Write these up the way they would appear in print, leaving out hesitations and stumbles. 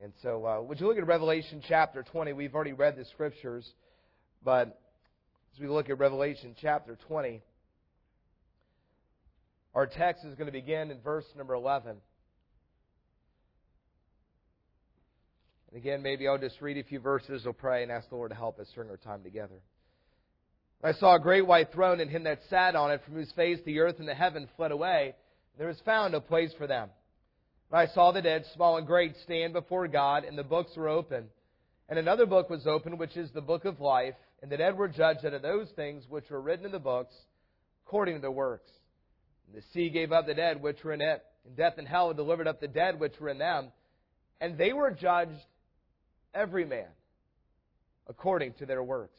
And so would you look at Revelation chapter 20? We've already read the Scriptures, but as we look at Revelation chapter 20, our text is going to begin in verse number 11. And again, maybe I'll just read a few verses, we'll pray, and ask the Lord to help us during our time together. I saw a great white throne, and him that sat on it, from whose face the earth and the heaven fled away. There was found no place for them. And I saw the dead, small and great, stand before God, and the books were open. And another book was opened, which is the book of life. And the dead were judged out of those things which were written in the books, according to their works. And the sea gave up the dead which were in it, and death and hell delivered up the dead which were in them. And they were judged, every man, according to their works.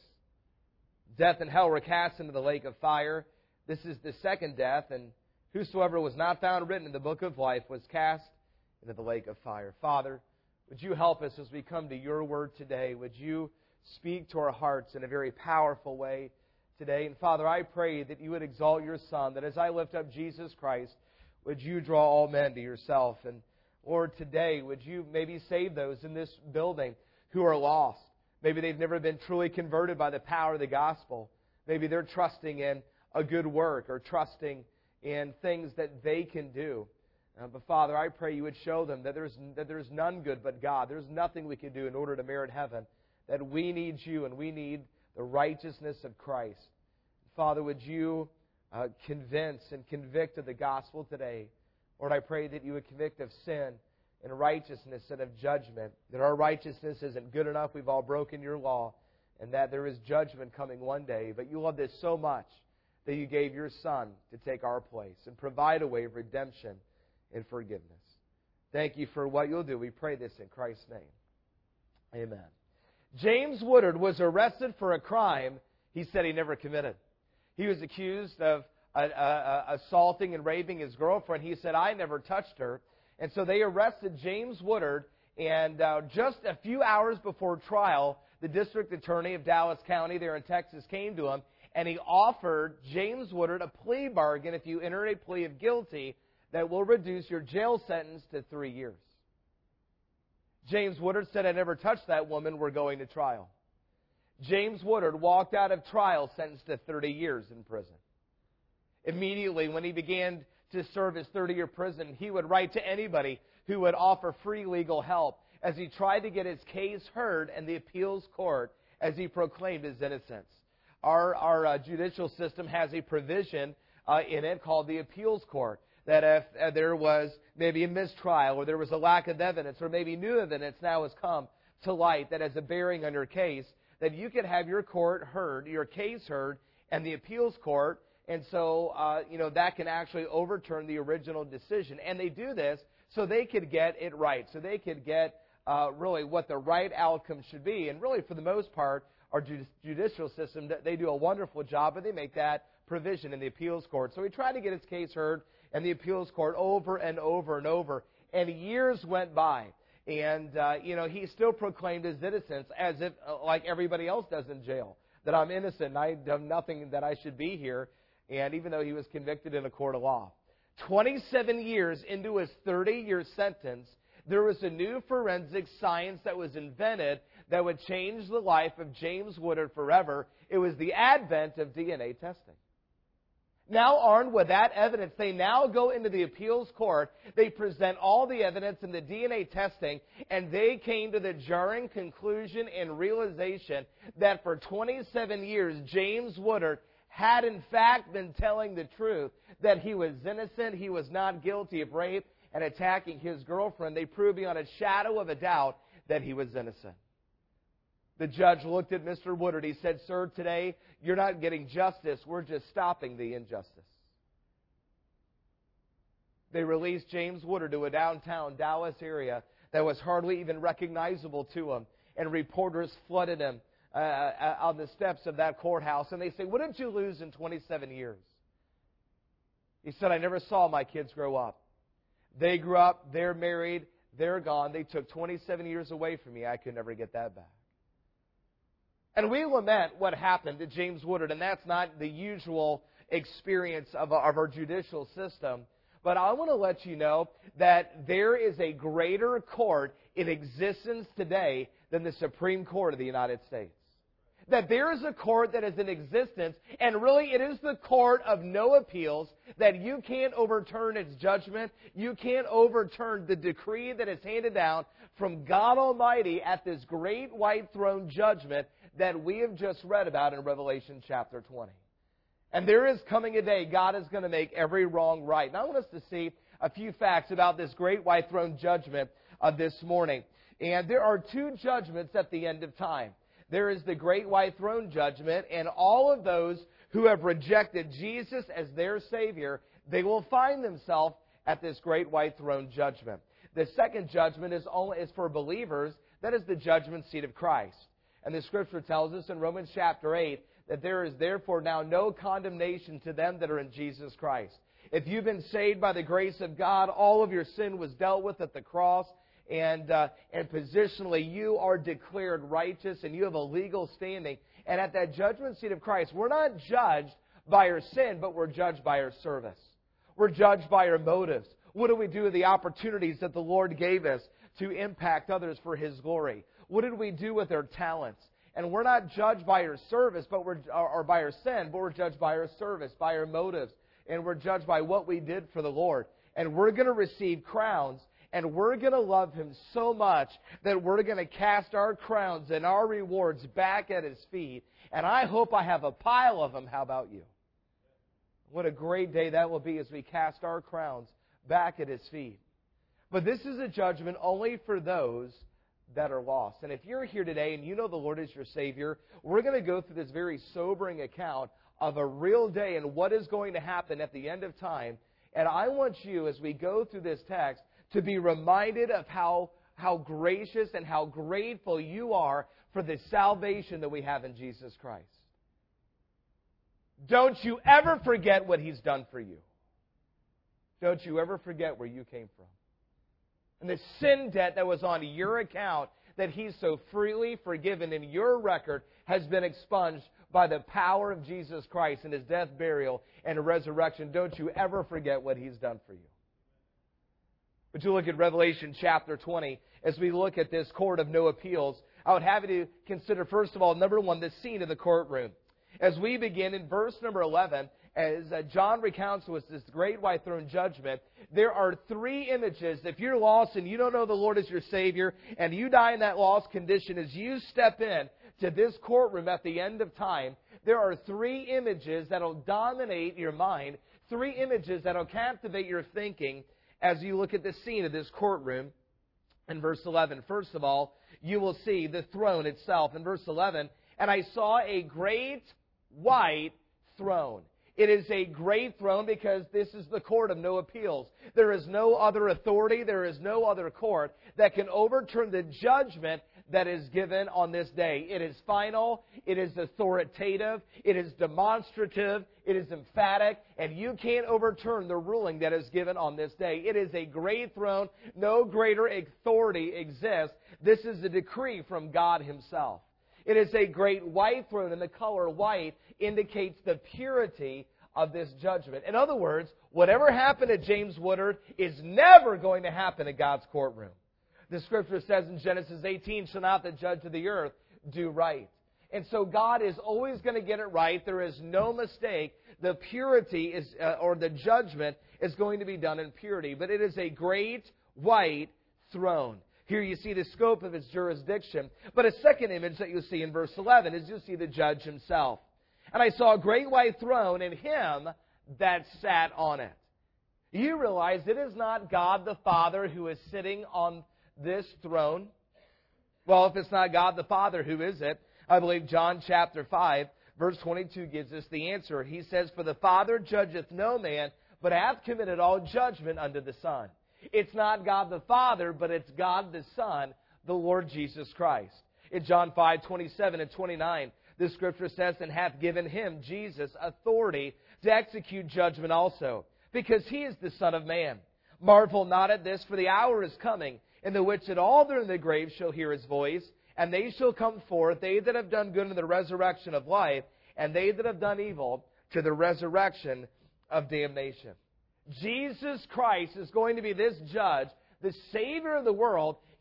Death and hell were cast into the lake of fire. This is the second death, and whosoever was not found written in the book of life was cast into the lake of fire. Father, would you help us as we come to your word today? Would you speak to our hearts in a very powerful way today? And Father, I pray that you would exalt your Son, that as I lift up Jesus Christ, would you draw all men to yourself? And Lord, today, would you maybe save those in this building who are lost? Maybe they've never been truly converted by the power of the gospel. Maybe they're trusting in a good work or trusting in things that they can do. But Father, I pray you would show them that there's none good but God. There's nothing we can do in order to merit heaven. That we need you and we need the righteousness of Christ. Father, would you convince and convict of the gospel today? Lord, I pray that you would convict of sin and righteousness and of judgment. That our righteousness isn't good enough. We've all broken your law. And that there is judgment coming one day. But you love this so much that you gave your Son to take our place and provide a way of redemption and forgiveness. Thank you for what you'll do. We pray this in Christ's name. Amen. James Woodard was arrested for a crime he said he never committed. He was accused of assaulting and raping his girlfriend. He said, I never touched her. And so they arrested James Woodard, and just a few hours before trial, the district attorney of Dallas County there in Texas came to him, and he offered James Woodard a plea bargain if you enter a plea of guilty that will reduce your jail sentence to 3 years. James Woodard said, I never touched that woman, we're going to trial. James Woodard walked out of trial sentenced to 30 years in prison. Immediately, when he began to serve his 30-year prison, he would write to anybody who would offer free legal help as he tried to get his case heard in the appeals court as he proclaimed his innocence. Our judicial system has a provision in it called the appeals court, that if there was maybe a mistrial or there was a lack of evidence or maybe new evidence now has come to light that has a bearing on your case, that you could have your case heard in the appeals court. And so, that can actually overturn the original decision. And they do this so they could get it right. So they could get really what the right outcome should be. And really, for the most part, our judicial system, they do a wonderful job, but they make that provision in the appeals court. So he tried to get his case heard in the appeals court over and over and over. And years went by. And, he still proclaimed his innocence as if, like everybody else does in jail, that I'm innocent and I've done nothing that I should be here. And even though he was convicted in a court of law. 27 years into his 30-year sentence, there was a new forensic science that was invented that would change the life of James Woodard forever. It was the advent of DNA testing. Now armed with that evidence, they now go into the appeals court. They present all the evidence in the DNA testing, and they came to the jarring conclusion and realization that for 27 years, James Woodard had in fact been telling the truth, that he was innocent, he was not guilty of rape and attacking his girlfriend. They proved beyond a shadow of a doubt that he was innocent. The judge looked at Mr. Woodard. He said, sir, today you're not getting justice, we're just stopping the injustice. They released James Woodard to a downtown Dallas area that was hardly even recognizable to him, and reporters flooded him on the steps of that courthouse. And they say, what did you lose in 27 years? He said, I never saw my kids grow up. They grew up, they're married, they're gone. They took 27 years away from me. I could never get that back. And we lament what happened to James Woodard, and that's not the usual experience of our judicial system. But I want to let you know that there is a greater court in existence today than the Supreme Court of the United States. That there is a court that is in existence, and really it is the court of no appeals, that you can't overturn its judgment. You can't overturn the decree that is handed down from God Almighty at this great white throne judgment that we have just read about in Revelation chapter 20. And there is coming a day God is going to make every wrong right. And I want us to see a few facts about this great white throne judgment this morning. And there are two judgments at the end of time. There is the great white throne judgment, and all of those who have rejected Jesus as their Savior, they will find themselves at this great white throne judgment. The second judgment is for believers. That is the judgment seat of Christ. And the Scripture tells us in Romans chapter 8 that there is therefore now no condemnation to them that are in Jesus Christ. If you've been saved by the grace of God, all of your sin was dealt with at the cross. And positionally, you are declared righteous and you have a legal standing. And at that judgment seat of Christ, we're not judged by our sin, but we're judged by our service. We're judged by our motives. What do we do with the opportunities that the Lord gave us to impact others for His glory? What did we do with our talents? And we're not judged by our service, or by our sin, but we're judged by our service, by our motives. And we're judged by what we did for the Lord. And we're going to receive crowns. And we're going to love Him so much that we're going to cast our crowns and our rewards back at His feet. And I hope I have a pile of them. How about you? What a great day that will be as we cast our crowns back at His feet. But this is a judgment only for those that are lost. And if you're here today and you know the Lord is your Savior, we're going to go through this very sobering account of a real day and what is going to happen at the end of time. And I want you, as we go through this text, to be reminded of how gracious and how grateful you are for the salvation that we have in Jesus Christ. Don't you ever forget what He's done for you. Don't you ever forget where you came from. And the sin debt that was on your account that He's so freely forgiven in your record has been expunged by the power of Jesus Christ and His death, burial, and resurrection. Don't you ever forget what He's done for you. But you look at Revelation chapter 20, as we look at this court of no appeals, I would have you to consider, first of all, number one, the scene of the courtroom. As we begin in verse number 11, as John recounts to us this great white throne judgment, there are three images. If you're lost and you don't know the Lord as your Savior, and you die in that lost condition, as you step in to this courtroom at the end of time, there are three images that will dominate your mind, three images that will captivate your thinking, as you look at the scene of this courtroom in verse 11. First of all, you will see the throne itself. In verse 11, and I saw a great white throne. It is a great throne because this is the court of no appeals. There is no other authority, there is no other court that can overturn the judgment that is given on this day. It is final, it is authoritative, it is demonstrative, it is emphatic, and you can't overturn the ruling that is given on this day. It is a great throne. No greater authority exists. This is a decree from God Himself. It is a great white throne, and the color white indicates the purity of this judgment. In other words, whatever happened at James Woodard is never going to happen at God's courtroom. The Scripture says in Genesis 18, shall not the judge of the earth do right? And so God is always going to get it right. There is no mistake. The purity is, or the judgment is going to be done in purity. But it is a great white throne. Here you see the scope of its jurisdiction. But a second image that you'll see in verse 11 is you'll see the judge himself. And I saw a great white throne and Him that sat on it. You realize it is not God the Father who is sitting on this throne. Well, if it's not God the Father, who is it? I believe John chapter 5, verse 22 gives us the answer. He says, for the Father judgeth no man, but hath committed all judgment unto the Son. It's not God the Father, but it's God the Son, the Lord Jesus Christ. In John 5, 27 and 29, the Scripture says, and hath given Him, Jesus, authority to execute judgment also, because He is the Son of Man. Marvel not at this, for the hour is coming, in the which that all that are in the grave shall hear His voice, and they shall come forth, they that have done good, to the resurrection of life, and they that have done evil to the resurrection of damnation. Jesus Christ is going to be this judge, the Savior of the world.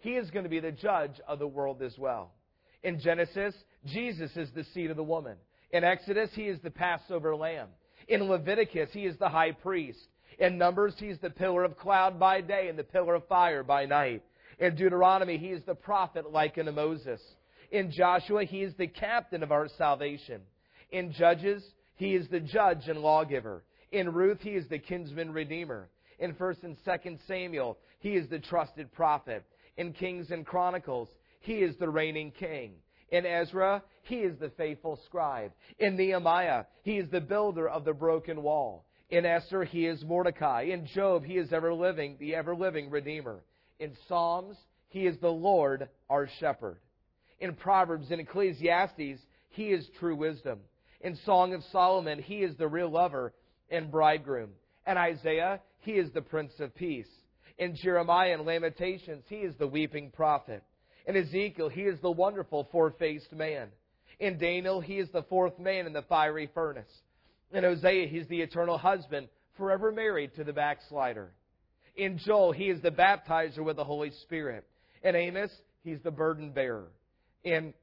He is going to be the judge of the world as well. In Genesis, Jesus is the seed of the woman. In Exodus, He is the Passover lamb. In Leviticus, He is the high priest. In Numbers, He's the pillar of cloud by day and the pillar of fire by night. In Deuteronomy, He is the prophet like unto Moses. In Joshua, He is the captain of our salvation. In Judges, He is the judge and lawgiver. In Ruth, He is the kinsman redeemer. In 1 and 2 Samuel, He is the trusted prophet. In Kings and Chronicles, He is the reigning king. In Ezra, He is the faithful scribe. In Nehemiah, He is the builder of the broken wall. In Esther, He is Mordecai. In Job, He is the ever-living Redeemer. In Psalms, He is the Lord our shepherd. In Proverbs and Ecclesiastes, He is true wisdom. In Song of Solomon, He is the real lover and bridegroom. In Isaiah, He is the Prince of Peace. In Jeremiah and Lamentations, He is the weeping prophet. In Ezekiel, He is the wonderful four-faced man. In Daniel, He is the fourth man in the fiery furnace. In Hosea, He's the eternal husband, forever married to the backslider. In Joel, He is the baptizer with the Holy Spirit. In Amos, He's the burden bearer. In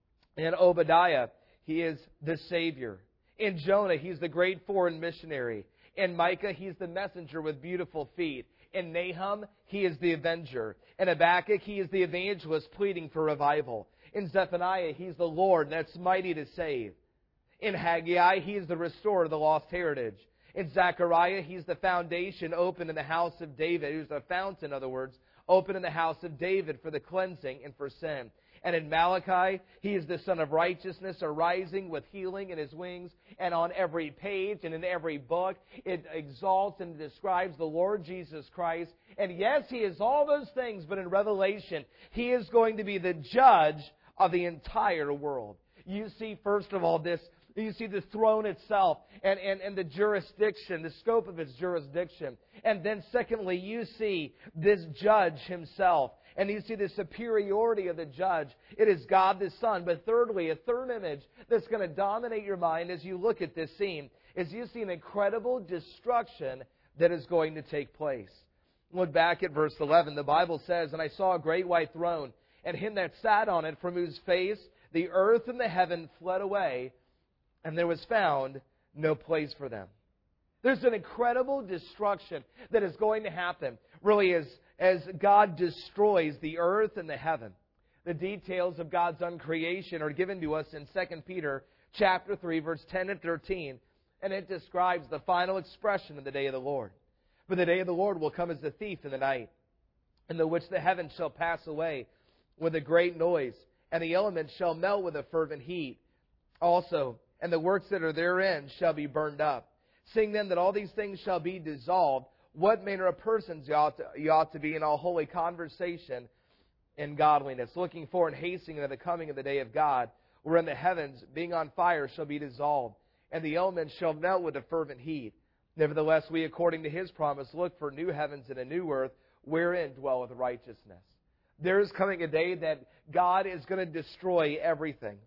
Obadiah, He is the Savior. In Jonah, He's the great foreign missionary. In Micah, He's the messenger with beautiful feet. In Nahum, He is the avenger. In Habakkuk, He is the evangelist pleading for revival. In Zephaniah, He's the Lord that's mighty to save. In Haggai, He is the restorer of the lost heritage. In Zechariah, He's the foundation open in the house of David. He's a fountain, in other words, open in the house of David for the cleansing and for sin. And in Malachi, He is the Son of Righteousness, arising with healing in His wings. And on every page and in every book, it exalts and describes the Lord Jesus Christ. And yes, He is all those things, but in Revelation, He is going to be the judge of the entire world. You see, first of all, you see the throne itself and the jurisdiction, the scope of its jurisdiction. And then secondly, you see this judge Himself. And you see the superiority of the judge. It is God the Son. But thirdly, a third image that's going to dominate your mind as you look at this scene is you see an incredible destruction that is going to take place. Look back at verse 11. The Bible says, "And I saw a great white throne, and Him that sat on it, from whose face the earth and the heaven fled away, and there was found no place for them." There's an incredible destruction that is going to happen, really, as God destroys the earth and the heaven. The details of God's uncreation are given to us in 2 Peter chapter 3, verse 10 and 13, and it describes the final expression of the day of the Lord. "For the day of the Lord will come as a thief in the night, in the which the heavens shall pass away with a great noise, and the elements shall melt with a fervent heat. Also, and the works that are therein shall be burned up. Seeing then that all these things shall be dissolved, what manner of persons you ought to be in all holy conversation and godliness, looking for and hastening to the coming of the day of God, wherein the heavens, being on fire, shall be dissolved, and the elements shall melt with a fervent heat. Nevertheless, we, according to His promise, look for new heavens and a new earth, wherein dwelleth righteousness." There is coming a day that God is going to destroy everything.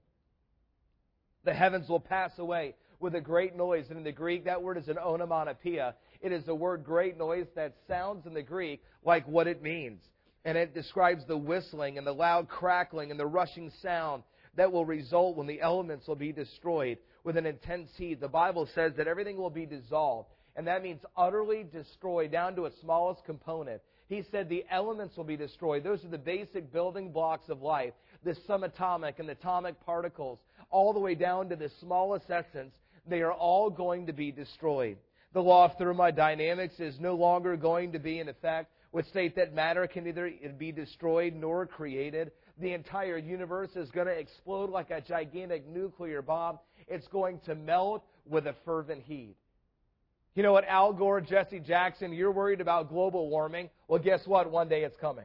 The heavens will pass away with a great noise. And in the Greek, that word is an onomatopoeia. It is a word, great noise, that sounds in the Greek like what it means. And it describes the whistling and the loud crackling and the rushing sound that will result when the elements will be destroyed with an intense heat. The Bible says that everything will be dissolved. And that means utterly destroyed down to its smallest component. He said the elements will be destroyed. Those are the basic building blocks of life. The subatomic and the atomic particles, all the way down to the smallest essence, they are all going to be destroyed. The law of thermodynamics is no longer going to be in effect, which state that matter can neither be destroyed nor created. The entire universe is going to explode like a gigantic nuclear bomb. It's going to melt with a fervent heat. You know what, Al Gore, Jesse Jackson, you're worried about global warming. Well, guess what? One day it's coming.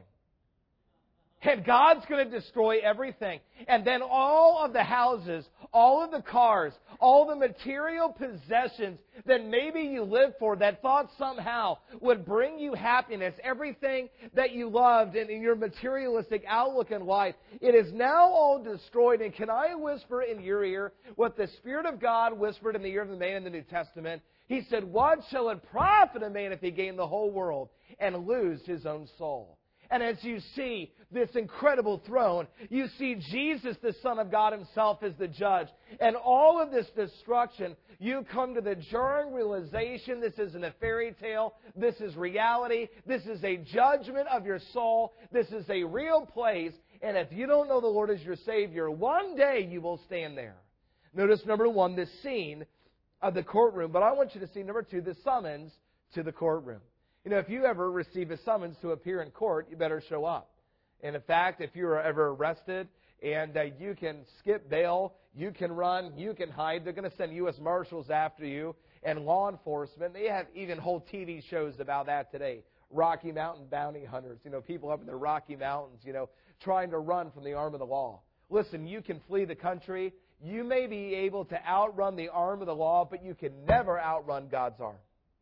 And God's going to destroy everything. And then all of the houses, all of the cars, all the material possessions that maybe you lived for, that thought somehow would bring you happiness, everything that you loved in your materialistic outlook in life, it is now all destroyed. And can I whisper in your ear what the Spirit of God whispered in the ear of the man in the New Testament? He said, "What shall it profit a man if he gain the whole world and lose his own soul?" And as you see this incredible throne, you see Jesus, the Son of God Himself, as the judge. And all of this destruction, you come to the jarring realization this isn't a fairy tale. This is reality. This is a judgment of your soul. This is a real place. And if you don't know the Lord as your Savior, one day you will stand there. Notice, number one, this scene of the courtroom. But I want you to see, number two, the summons to the courtroom. You know, if you ever receive a summons to appear in court, you better show up. And in fact, if you are ever arrested and you can skip bail, you can run, you can hide, they're going to send U.S. Marshals after you and law enforcement. They have even whole TV shows about that today. Rocky Mountain bounty hunters, you know, people up in the Rocky Mountains, you know, trying to run from the arm of the law. Listen, you can flee the country. You may be able to outrun the arm of the law, but you can never outrun God's arm.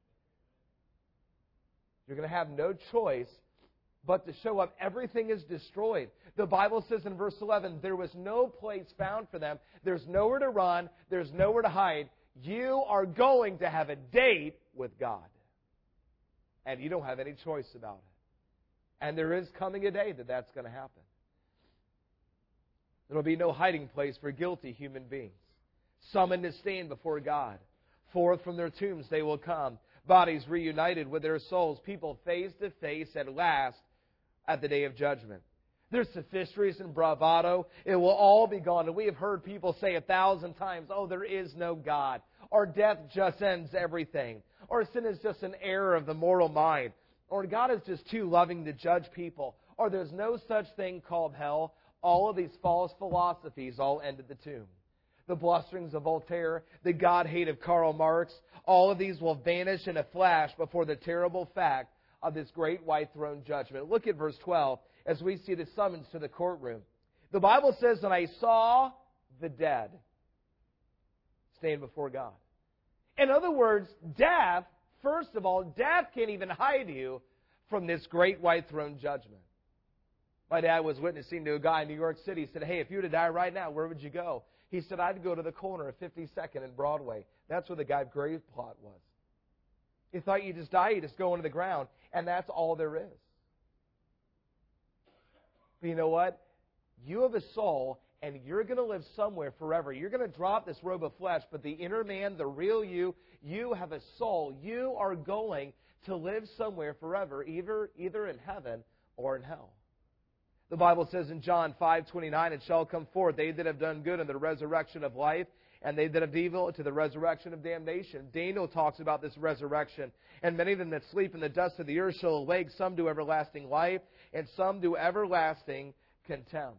You're going to have no choice but to show up. Everything is destroyed. The Bible says in verse 11, there was no place found for them. There's nowhere to run. There's nowhere to hide. You are going to have a date with God. And you don't have any choice about it. And there is coming a day that that's going to happen. There will be no hiding place for guilty human beings. Summoned to stand before God. Forth from their tombs they will come. Bodies reunited with their souls. People face to face at last at the day of judgment. Their sophistries and bravado, it will all be gone. And we have heard people say 1,000 times, oh, there is no God. Or death just ends everything. Or sin is just an error of the mortal mind. Or God is just too loving to judge people. Or there's no such thing called hell. All of these false philosophies all end at the tomb. The blusterings of Voltaire, the God-hate of Karl Marx, all of these will vanish in a flash before the terrible fact of this great white throne judgment. Look at verse 12 as we see the summons to the courtroom. The Bible says, and I saw the dead stand before God. In other words, death, first of all, death can't even hide you from this great white throne judgment. My dad was witnessing to a guy in New York City. He said, hey, if you were to die right now, where would you go? He said, I'd go to the corner of 52nd and Broadway. That's where the guy's grave plot was. He thought you just die, you just go into the ground, and that's all there is. But you know what? You have a soul, and you're going to live somewhere forever. You're going to drop this robe of flesh, but the inner man, the real you, you have a soul. You are going to live somewhere forever, either in heaven or in hell. The Bible says in John 5:29, it shall come forth, they that have done good in the resurrection of life, and they that have evil to the resurrection of damnation. Daniel talks about this resurrection. And many of them that sleep in the dust of the earth shall awake, some to everlasting life, and some to everlasting contempt.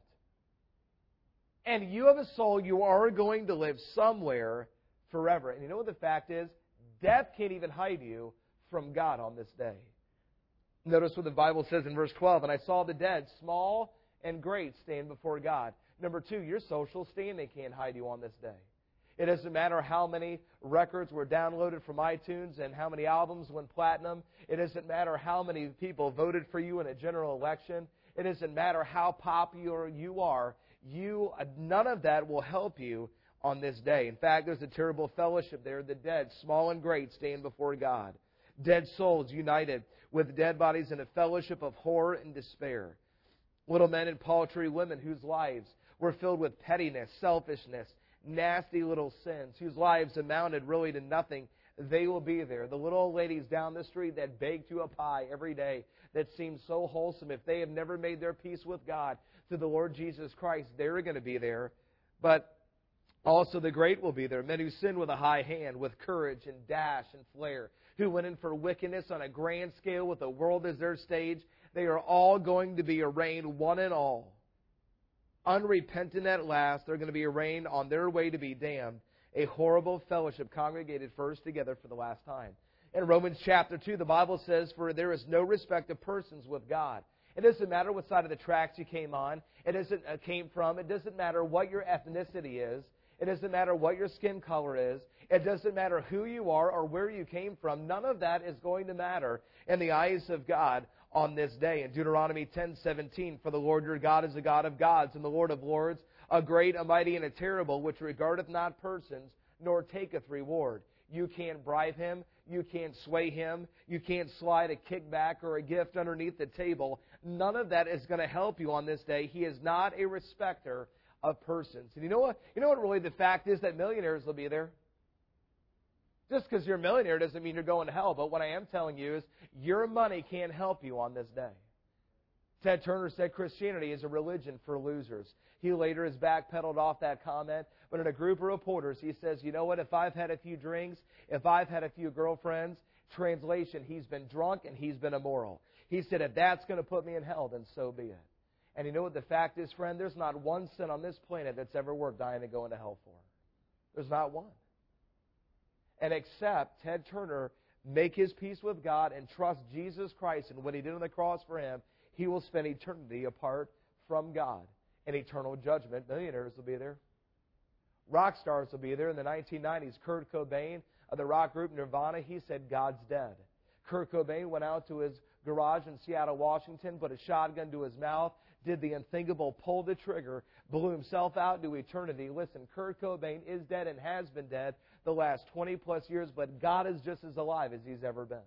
And you have a soul, you are going to live somewhere forever. And you know what the fact is? Death can't even hide you from God on this day. Notice what the Bible says in verse 12, and I saw the dead, small and great, stand before God. Number two, your social standing can't hide you on this day. It doesn't matter how many records were downloaded from iTunes and how many albums went platinum. It doesn't matter how many people voted for you in a general election. It doesn't matter how popular you are. None of that will help you on this day. In fact, there's a terrible fellowship there. The dead, small and great, stand before God. Dead souls united with dead bodies in a fellowship of horror and despair. Little men and paltry women whose lives were filled with pettiness, selfishness, nasty little sins, whose lives amounted really to nothing, they will be there. The little old ladies down the street that baked you a pie every day that seems so wholesome, if they have never made their peace with God through the Lord Jesus Christ, they're going to be there. But also the great will be there, men who sin with a high hand, with courage and dash and flair, who went in for wickedness on a grand scale with the world as their stage. They are all going to be arraigned, one and all. Unrepentant at last, they're going to be arraigned on their way to be damned. A horrible fellowship congregated first together for the last time. In Romans chapter 2, the Bible says, for there is no respect of persons with God. It doesn't matter what side of the tracks you came on. It came from. It doesn't matter what your ethnicity is. It doesn't matter what your skin color is. It doesn't matter who you are or where you came from. None of that is going to matter in the eyes of God on this day. In Deuteronomy 10:17, for the Lord your God is a God of gods and the Lord of lords, a great, a mighty, and a terrible, which regardeth not persons, nor taketh reward. You can't bribe Him. You can't sway him. You can't slide a kickback or a gift underneath the table. None of that is going to help you on this day. He is not a respecter of persons. And you know what? You know what really the fact is? That millionaires will be there. Just because you're a millionaire doesn't mean you're going to hell. But what I am telling you is your money can't help you on this day. Ted Turner said Christianity is a religion for losers. He later has backpedaled off that comment. But in a group of reporters, he says, you know what? If I've had a few drinks, if I've had a few girlfriends, translation, he's been drunk and he's been immoral. He said, if that's going to put me in hell, then so be it. And you know what the fact is, friend? There's not one sin on this planet that's ever worth dying and going to hell for. There's not one. And except Ted Turner make his peace with God and trust Jesus Christ and what He did on the cross for him, he will spend eternity apart from God. In eternal judgment, millionaires will be there. Rock stars will be there. In the 1990s, Kurt Cobain of the rock group Nirvana, he said, God's dead. Kurt Cobain went out to his garage in Seattle, Washington, put a shotgun to his mouth, did the unthinkable, pulled the trigger, blew himself out into eternity. Listen, Kurt Cobain is dead and has been dead the last 20 plus years, but God is just as alive as He's ever been.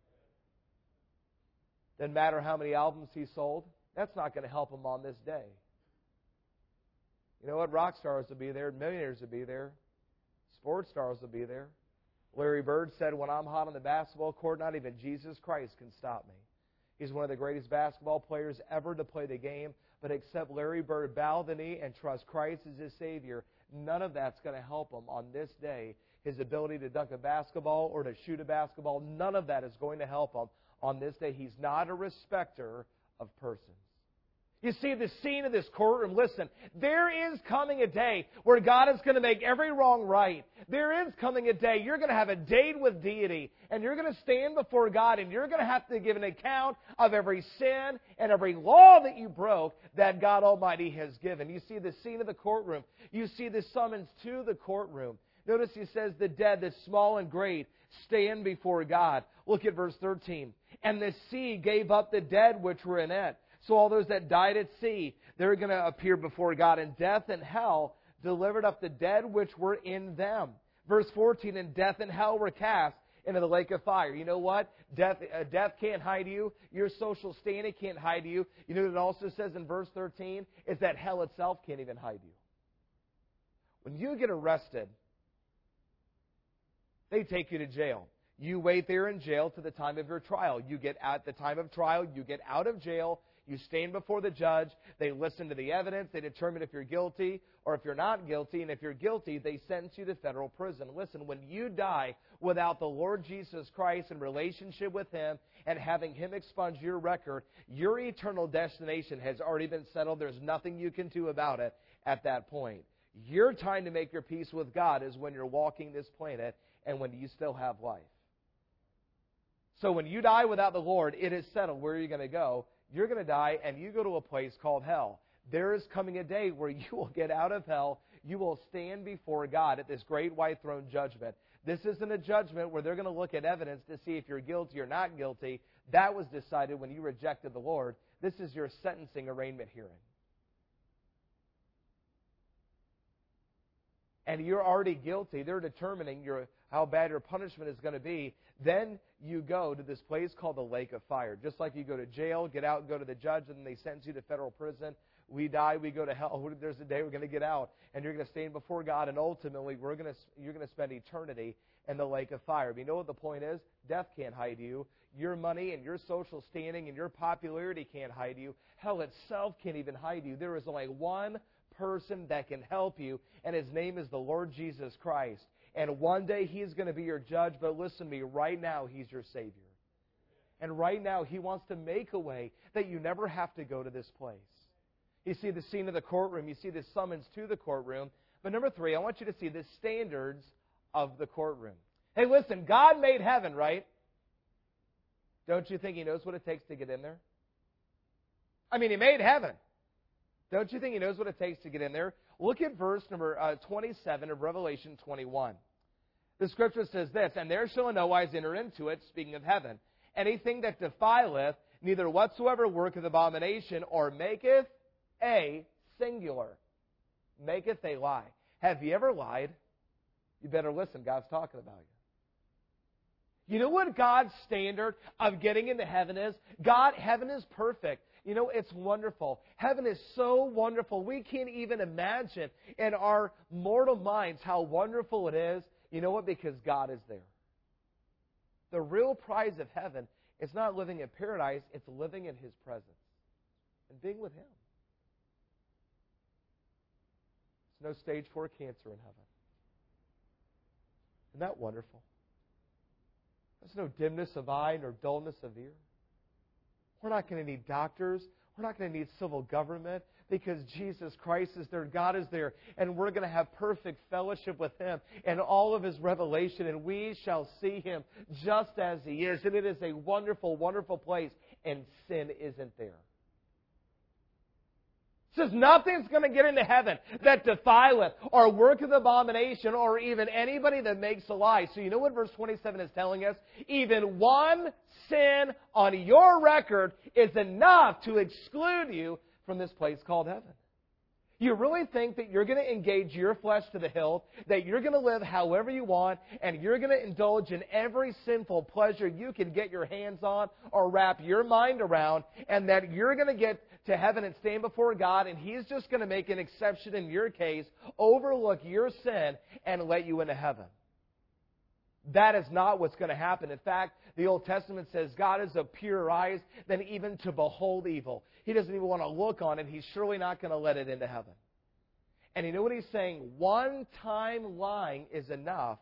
Doesn't matter how many albums he sold. That's not going to help him on this day. You know what? Rock stars will be there. Millionaires will be there. Sports stars will be there. Larry Bird said, when I'm hot on the basketball court, not even Jesus Christ can stop me. He's one of the greatest basketball players ever to play the game. But except Larry Bird bow the knee and trust Christ as his Savior, none of that's going to help him on this day. His ability to dunk a basketball or to shoot a basketball, none of that is going to help him on this day. He's not a respecter of persons. You see the scene of this courtroom. Listen, there is coming a day where God is going to make every wrong right. There is coming a day you're going to have a date with deity, and you're going to stand before God, and you're going to have to give an account of every sin and every law that you broke that God Almighty has given. You see the scene of the courtroom. You see the summons to the courtroom. Notice he says, the dead, the small and great, stand before God. Look at verse 13. And the sea gave up the dead which were in it. So all those that died at sea, they're going to appear before God. And death and hell delivered up the dead which were in them. Verse 14, and death and hell were cast into the lake of fire. You know what? Death can't hide you. Your social standing can't hide you. You know what it also says in verse 13? Is that hell itself can't even hide you. When you get arrested, they take you to jail. You wait there in jail to the time of your trial. You get at the time of trial, you get out of jail, you stand before the judge, they listen to the evidence, they determine if you're guilty or if you're not guilty, and if you're guilty, they sentence you to federal prison. Listen, when you die without the Lord Jesus Christ in relationship with Him and having Him expunge your record, your eternal destination has already been settled. There's nothing you can do about it at that point. Your time to make your peace with God is when you're walking this planet and when you still have life. So when you die without the Lord, it is settled where you're going to go. You're going to die and you go to a place called hell. There is coming a day where you will get out of hell. You will stand before God at this great white throne judgment. This isn't a judgment where they're going to look at evidence to see if you're guilty or not guilty. That was decided when you rejected the Lord. This is your sentencing arraignment hearing. And you're already guilty. They're determining how bad your punishment is going to be. Then you go to this place called the lake of fire. Just like you go to jail, get out, go to the judge, and then they sentence you to federal prison. We die, we go to hell. There's a day we're going to get out, and you're going to stand before God, and ultimately you're going to spend eternity in the lake of fire. But you know what the point is? Death can't hide you. Your money and your social standing and your popularity can't hide you. Hell itself can't even hide you. There is only one person that can help you, and His name is the Lord Jesus Christ. And one day He is going to be your judge, but listen to me, right now He's your Savior. And right now He wants to make a way that you never have to go to this place. You see the scene of the courtroom, you see the summons to the courtroom. But number 3, I want you to see the standards of the courtroom. Hey, listen, God made heaven, right? Don't you think He knows what it takes to get in there? I mean, He made heaven. Don't you think He knows what it takes to get in there? Look at verse number 27 of Revelation 21. The Scripture says this, and there shall in no wise enter into it, speaking of heaven, anything that defileth, neither whatsoever worketh abomination, or maketh a singular. Maketh a lie. Have you ever lied? You better listen, God's talking about You know what God's standard of getting into heaven is? Heaven is perfect. You know, it's wonderful. Heaven is so wonderful. We can't even imagine in our mortal minds how wonderful it is. You know what? Because God is there. The real prize of heaven is not living in paradise. It's living in His presence and being with Him. There's no stage 4 cancer in heaven. Isn't that wonderful? There's no dimness of eye nor dullness of ear. We're not going to need doctors. We're not going to need civil government because Jesus Christ is there. God is there. And we're going to have perfect fellowship with Him and all of His revelation. And we shall see Him just as He is. And it is a wonderful, wonderful place. And sin isn't there. It says nothing's going to get into heaven that defileth or worketh abomination or even anybody that makes a lie. So you know what verse 27 is telling us? Even one sin on your record is enough to exclude you from this place called heaven. You really think that you're going to engage your flesh to the hilt, that you're going to live however you want, and you're going to indulge in every sinful pleasure you can get your hands on or wrap your mind around, and that you're going to get to heaven and stand before God, and He's just going to make an exception in your case, overlook your sin, and let you into heaven? That is not what's going to happen. In fact, the Old Testament says God is of purer eyes than even to behold evil. He doesn't even want to look on it. He's surely not going to let it into heaven. And you know what He's saying? One time lying is enough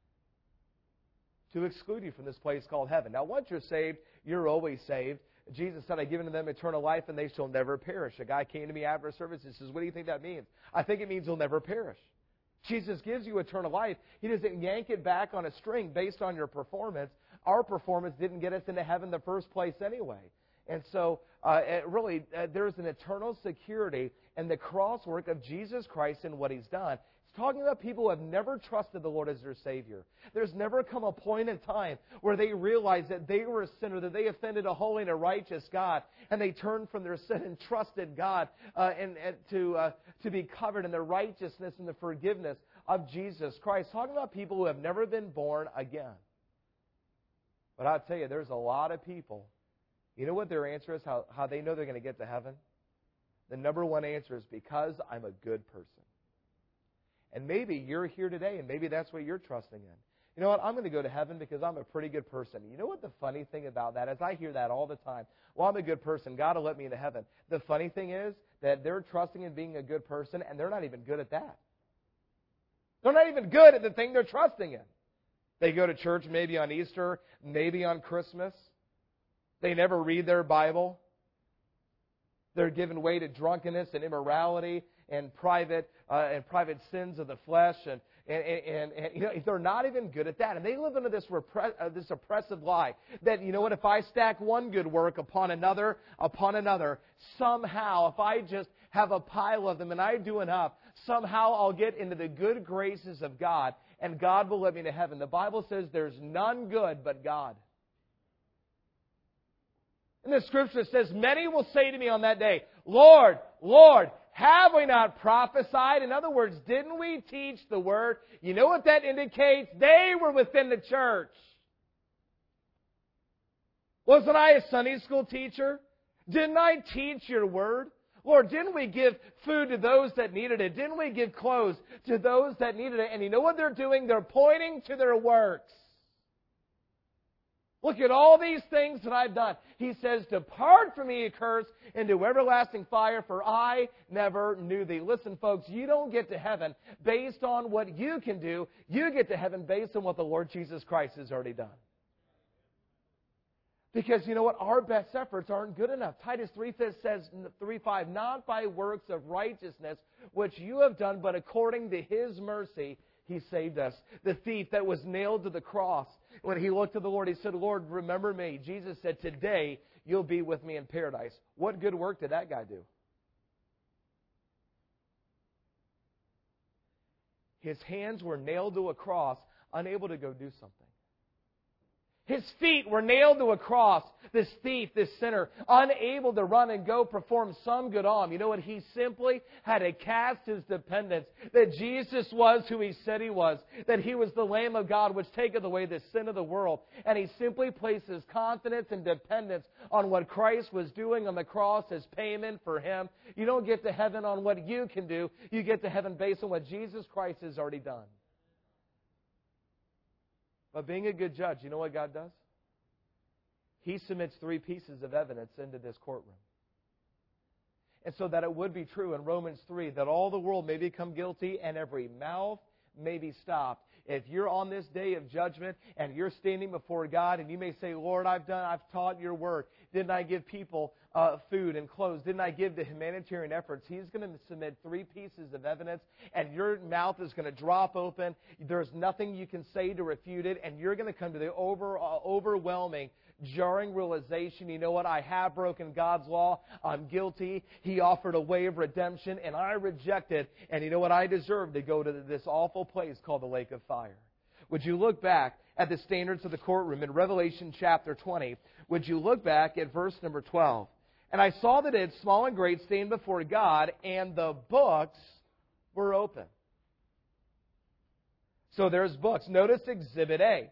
to exclude you from this place called heaven. Now, once you're saved, you're always saved. Jesus said, I've given to them eternal life, and they shall never perish. A guy came to me after service and says, what do you think that means? I think it means you'll never perish. Jesus gives you eternal life. He doesn't yank it back on a string based on your performance. Our performance didn't get us into heaven in the first place anyway. And so, there's an eternal security in the cross work of Jesus Christ and what He's done. It's talking about people who have never trusted the Lord as their Savior. There's never come a point in time where they realized that they were a sinner, that they offended a holy and a righteous God, and they turned from their sin and trusted God to be covered in the righteousness and the forgiveness of Jesus Christ. Talking about people who have never been born again. But I'll tell you, there's a lot of people. You know what their answer is, how they know they're going to get to heaven? The number one answer is because I'm a good person. And maybe you're here today, and maybe that's what you're trusting in. You know what? I'm going to go to heaven because I'm a pretty good person. You know what the funny thing about that is? I hear that all the time. Well, I'm a good person. God will let me into heaven. The funny thing is that they're trusting in being a good person, and they're not even good at that. They're not even good at the thing they're trusting in. They go to church maybe on Easter, maybe on Christmas. They never read their Bible. They're given way to drunkenness and immorality and private sins of the flesh, and you know, they're not even good at that. And they live under this oppressive lie that, you know what, if I stack one good work upon another, somehow, if I just have a pile of them and I do enough, somehow I'll get into the good graces of God, and God will let me into heaven. The Bible says there's none good but God. And the Scripture says, many will say to me on that day, Lord, Lord, have we not prophesied? In other words, didn't we teach the Word? You know what that indicates? They were within the church. Wasn't I a Sunday school teacher? Didn't I teach your Word? Lord, didn't we give food to those that needed it? Didn't we give clothes to those that needed it? And you know what they're doing? They're pointing to their works. Look at all these things that I've done. He says, depart from me, ye cursed, into everlasting fire, for I never knew thee. Listen, folks, you don't get to heaven based on what you can do. You get to heaven based on what the Lord Jesus Christ has already done. Because you know what? Our best efforts aren't good enough. Titus 3:5, not by works of righteousness, which you have done, but according to His mercy, He saved us. The thief that was nailed to the cross, when he looked to the Lord, he said, Lord, remember me. Jesus said, today you'll be with me in paradise. What good work did that guy do? His hands were nailed to a cross, unable to go do something. His feet were nailed to a cross. This thief, this sinner, unable to run and go perform some good alms. You know what? He simply had to cast his dependence that Jesus was who He said He was, that He was the Lamb of God which taketh away the sin of the world. And he simply placed his confidence and dependence on what Christ was doing on the cross as payment for him. You don't get to heaven on what you can do. You get to heaven based on what Jesus Christ has already done. But being a good judge, you know what God does? He submits 3 pieces of evidence into this courtroom. And so that it would be true in Romans 3 that all the world may become guilty and every mouth may be stopped. If you're on this day of judgment and you're standing before God and you may say, Lord, I've taught your word. Didn't I give people food and clothes? Didn't I give to humanitarian efforts? He's going to submit 3 pieces of evidence and your mouth is going to drop open. There's nothing you can say to refute it, and you're going to come to the overwhelming, jarring realization, you know what? I have broken God's law. I'm guilty. He offered a way of redemption, and I rejected. And you know what? I deserve to go to this awful place called the lake of fire. Would you look back at the standards of the courtroom in Revelation chapter 20? Would you look back at verse number 12? And I saw the dead, small and great, stand before God, and the books were open. So there's books. Notice Exhibit A.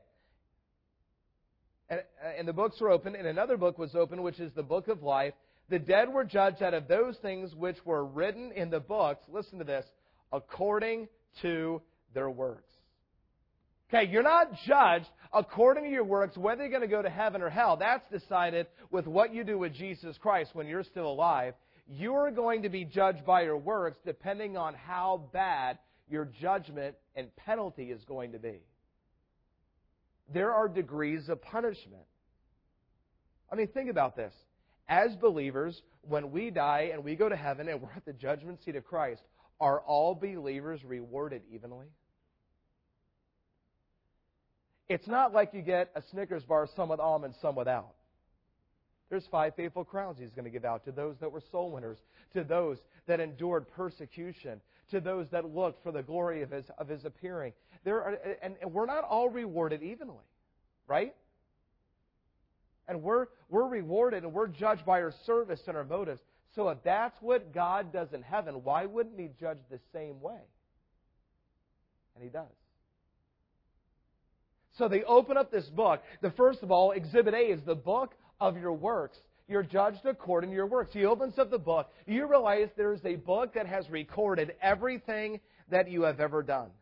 And the books were open, and another book was open, which is the book of life. The dead were judged out of those things which were written in the books, listen to this, according to their works. Okay, you're not judged according to your works, whether you're going to go to heaven or hell. That's decided with what you do with Jesus Christ when you're still alive. You are going to be judged by your works depending on how bad your judgment and penalty is going to be. There are degrees of punishment. I mean, think about this. As believers, when we die and we go to heaven and we're at the judgment seat of Christ, are all believers rewarded evenly? It's not like you get a Snickers bar, some with almonds, some without. There's 5 faithful crowns He's going to give out to those that were soul winners, to those that endured persecution, to those that looked for the glory of His appearing. And we're not all rewarded evenly, right? And we're rewarded and we're judged by our service and our motives. So if that's what God does in heaven, why wouldn't He judge the same way? And He does. So they open up this book. First of all, Exhibit A is the book of your works. You're judged according to your works. He opens up the book. You realize there's a book that has recorded everything that you have ever done.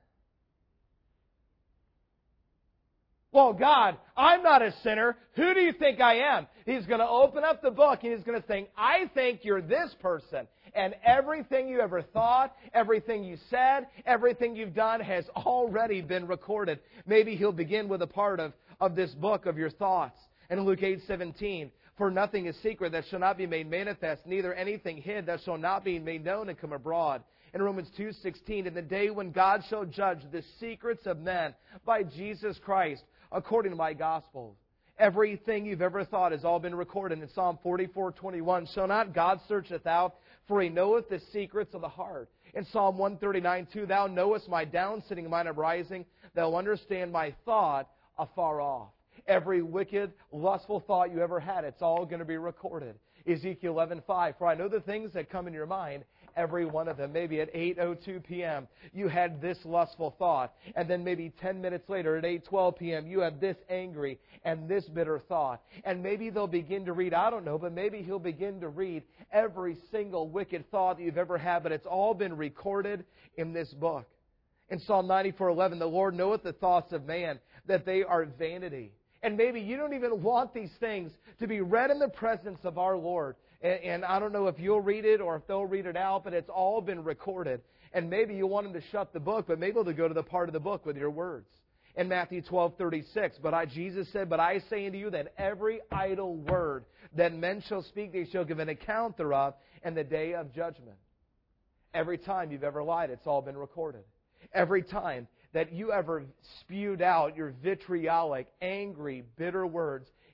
Well, God, I'm not a sinner. Who do you think I am? He's going to open up the book and He's going to think, I think you're this person. And everything you ever thought, everything you said, everything you've done has already been recorded. Maybe He'll begin with a part of this book of your thoughts. In Luke 8:17, for nothing is secret that shall not be made manifest, neither anything hid that shall not be made known and come abroad. In Romans 2:16, in the day when God shall judge the secrets of men by Jesus Christ, according to my gospel. Everything you've ever thought has all been recorded. In Psalm 44:21, shall not God searcheth out, for He knoweth the secrets of the heart. In Psalm 139:2, thou knowest my down sitting and mine uprising. Thou understand my thought afar off. Every wicked, lustful thought you ever had, it's all going to be recorded. Ezekiel 11:5, for I know the things that come in your mind, every one of them. Maybe at 8:02 p.m. you had this lustful thought. And then maybe 10 minutes later at 8:12 p.m. you have this angry and this bitter thought. And maybe they'll begin to read, I don't know, but maybe he'll begin to read every single wicked thought that you've ever had. But it's all been recorded in this book. In Psalm 94:11, the Lord knoweth the thoughts of man, that they are vanity. And maybe you don't even want these things to be read in the presence of our Lord. And I don't know if you'll read it or if they'll read it out, but it's all been recorded. And maybe you want them to shut the book, but maybe they'll go to the part of the book with your words. In Matthew 12:36, Jesus said, but I say unto you that every idle word that men shall speak, they shall give an account thereof in the day of judgment. Every time you've ever lied, it's all been recorded. Every time that you ever spewed out your vitriolic, angry, bitter words,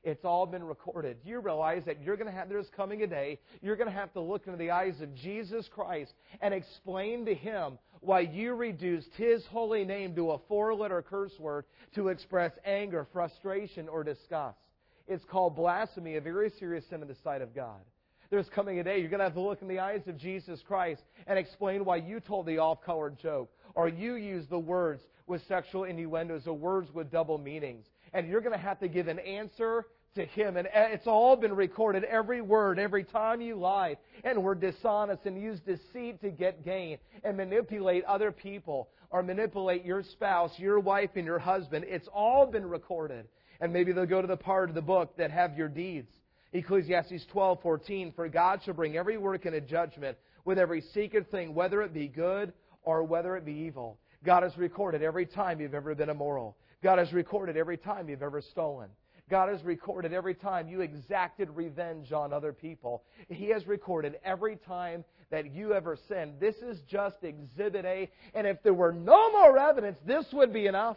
It's all been recorded. Do you realize that there's coming a day, you're going to have to look into the eyes of Jesus Christ and explain to Him why you reduced His holy name to a 4-letter curse word to express anger, frustration, or disgust. It's called blasphemy, a very serious sin in the sight of God. There's coming a day you're going to have to look in the eyes of Jesus Christ and explain why you told the off-colored joke, or you used the words with sexual innuendos, or words with double meanings. And you're going to have to give an answer to Him. And it's all been recorded, every word, every time you lied and were dishonest and used deceit to get gain and manipulate other people or manipulate your spouse, your wife, and your husband. It's all been recorded. And maybe they'll go to the part of the book that have your deeds. Ecclesiastes 12:14, for God shall bring every work into judgment with every secret thing, whether it be good or whether it be evil. God has recorded every time you've ever been immoral. God has recorded every time you've ever stolen. God has recorded every time you exacted revenge on other people. He has recorded every time that you ever sinned. This is just Exhibit A. And if there were no more evidence, this would be enough.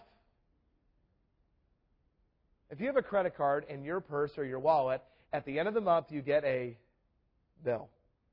If you have a credit card in your purse or your wallet, at the end of the month you get a bill.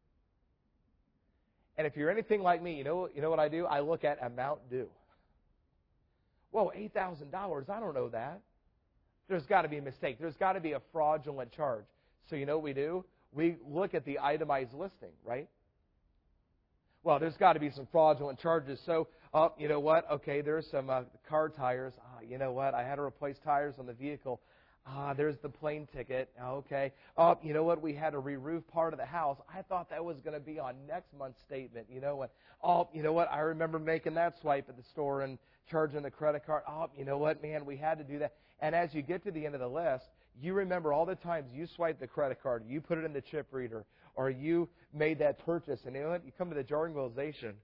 And if you're anything like me, you know what I do? I look at amount due. Whoa, $8,000. I don't know that. There's got to be a mistake. There's got to be a fraudulent charge. So you know what we do? We look at the itemized listing, right? Well, there's got to be some fraudulent charges. So, you know what? Okay, there's some car tires. You know what? I had to replace tires on the vehicle. There's the plane ticket. Okay. You know what? We had to re-roof part of the house. I thought that was going to be on next month's statement. You know what? You know what? I remember making that swipe at the store and charging the credit card. You know what, man? We had to do that. And as you get to the end of the list, you remember all the times you swiped the credit card, you put it in the chip reader, or you made that purchase. And you know what? You come to the jarring realization,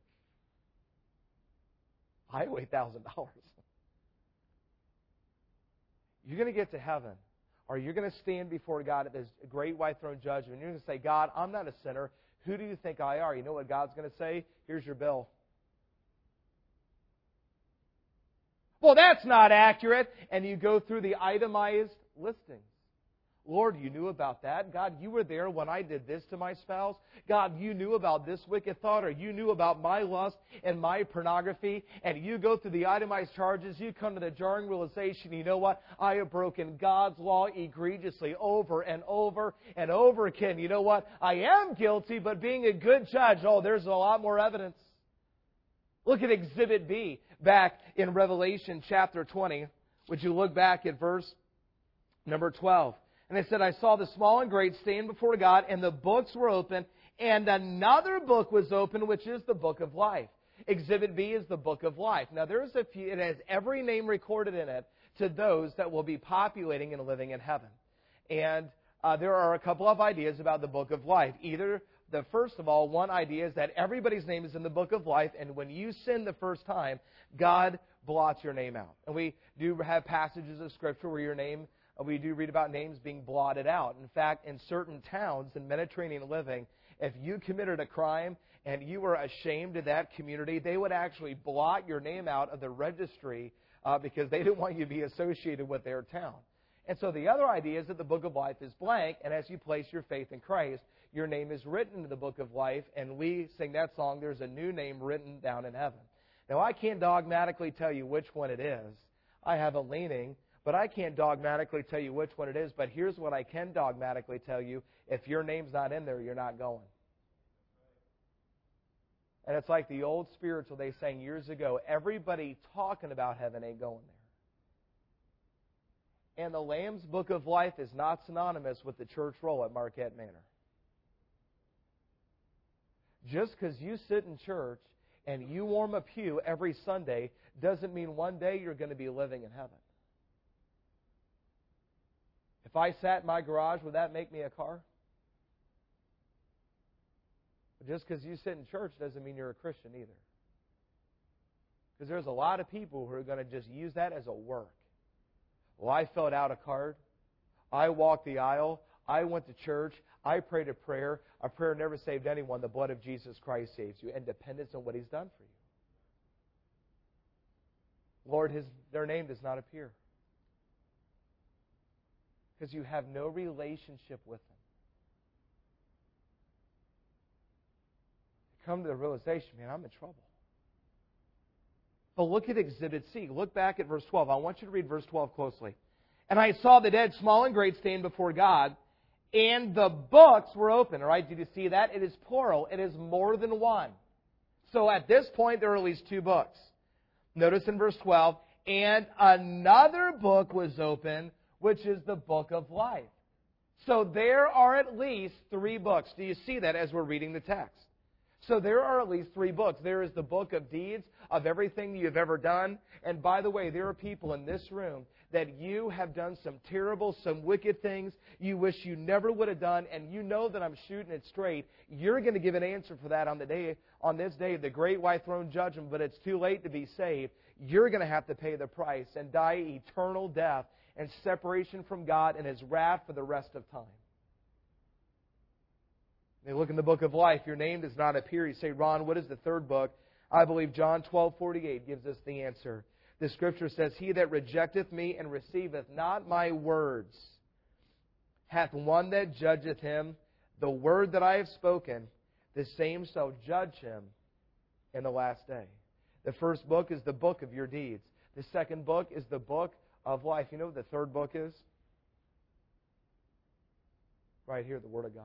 I owe $8,000. You're going to get to heaven, or you're going to stand before God at this great white throne judgment, and you're going to say, God, I'm not a sinner. Who do you think I are? You know what God's going to say? Here's your bill. Well, that's not accurate. And you go through the itemized listings. Lord, you knew about that. God, you were there when I did this to my spouse. God, you knew about this wicked thought, or you knew about my lust and my pornography. And you go through the itemized charges. You come to the jarring realization, you know what? I have broken God's law egregiously over and over and over again. You know what? I am guilty, but being a good judge, there's a lot more evidence. Look at Exhibit B back in Revelation chapter 20. Would you look back at verse number 12? And it said, I saw the small and great stand before God, and the books were open, and another book was open, which is the book of life. Exhibit B is the book of life. Now, there's a few, it has every name recorded in it to those that will be populating and living in heaven. And there are a couple of ideas about the book of life. First of all, one idea is that everybody's name is in the book of life, and when you sin the first time, God blots your name out. And we do have passages of Scripture where we do read about names being blotted out. In fact, in certain towns in Mediterranean living, if you committed a crime and you were ashamed of that community, they would actually blot your name out of the registry because they didn't want you to be associated with their town. And so the other idea is that the book of life is blank, and as you place your faith in Christ, your name is written in the book of life, and we sing that song, there's a new name written down in heaven. Now, I can't dogmatically tell you which one it is. I have a leaning, but I can't dogmatically tell you which one it is. But here's what I can dogmatically tell you. If your name's not in there, you're not going. And it's like the old spiritual they sang years ago, everybody talking about heaven ain't going there. And the Lamb's Book of Life is not synonymous with the church roll at Marquette Manor. Just because you sit in church and you warm a pew every Sunday doesn't mean one day you're going to be living in heaven. If I sat in my garage, would that make me a car? Just because you sit in church doesn't mean you're a Christian either. Because there's a lot of people who are going to just use that as a work. Well, I filled out a card. I walked the aisle. I went to church. I prayed a prayer. A prayer never saved anyone. The blood of Jesus Christ saves you. And dependence on what He's done for you. Lord, their name does not appear. Because you have no relationship with Him. You come to the realization, man, I'm in trouble. But look at Exhibit C. Look back at verse 12. I want you to read verse 12 closely. And I saw the dead, small and great, stand before God, and the books were open. All right, did you see that? It is plural. It is more than one. So at this point, there are at least two books. Notice in verse 12, and another book was open, which is the book of life. So there are at least three books. Do you see that as we're reading the text? So there are at least three books. There is the book of deeds, of everything you've ever done. And by the way, there are people in this room that you have done some terrible, some wicked things you wish you never would have done, and you know that I'm shooting it straight. You're going to give an answer for that on this day of the great white throne judgment, but it's too late to be saved. You're going to have to pay the price and die eternal death and separation from God and His wrath for the rest of time. They look in the book of life. Your name does not appear. You say, Ron, what is the third book? I believe John 12:48 gives us the answer. The Scripture says, He that rejecteth me and receiveth not my words hath one that judgeth him. The word that I have spoken, the same shall judge him in the last day. The first book is the book of your deeds. The second book is the book of life. You know what the third book is? Right here, the Word of God.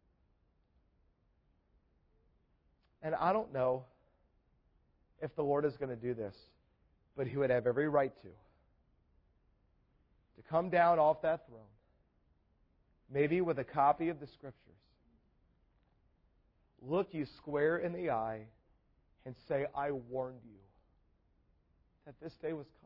And I don't know if the Lord is going to do this, but He would have every right to come down off that throne, maybe with a copy of the Scriptures, look you square in the eye, and say, I warned you that this day was coming.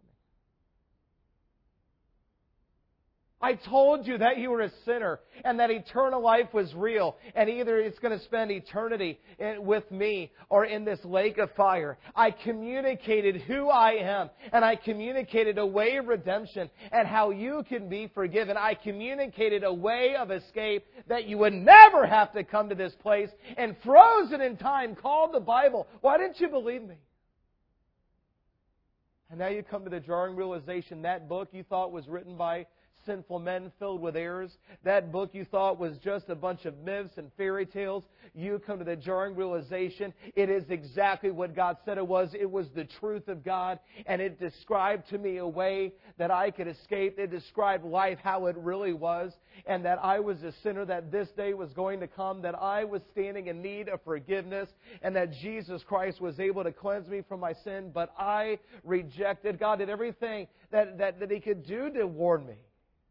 I told you that you were a sinner and that eternal life was real, and either it's going to spend eternity with me or in this lake of fire. I communicated who I am, and I communicated a way of redemption and how you can be forgiven. I communicated a way of escape that you would never have to come to this place, and frozen in time called the Bible. Why didn't you believe me? And now you come to the jarring realization that book you thought was written by sinful men filled with errors, that book you thought was just a bunch of myths and fairy tales, you come to the jarring realization it is exactly what God said it was. It was the truth of God, and it described to me a way that I could escape. It described life how it really was, and that I was a sinner, that this day was going to come, that I was standing in need of forgiveness, and that Jesus Christ was able to cleanse me from my sin, but I rejected. God did everything that He could do to warn me.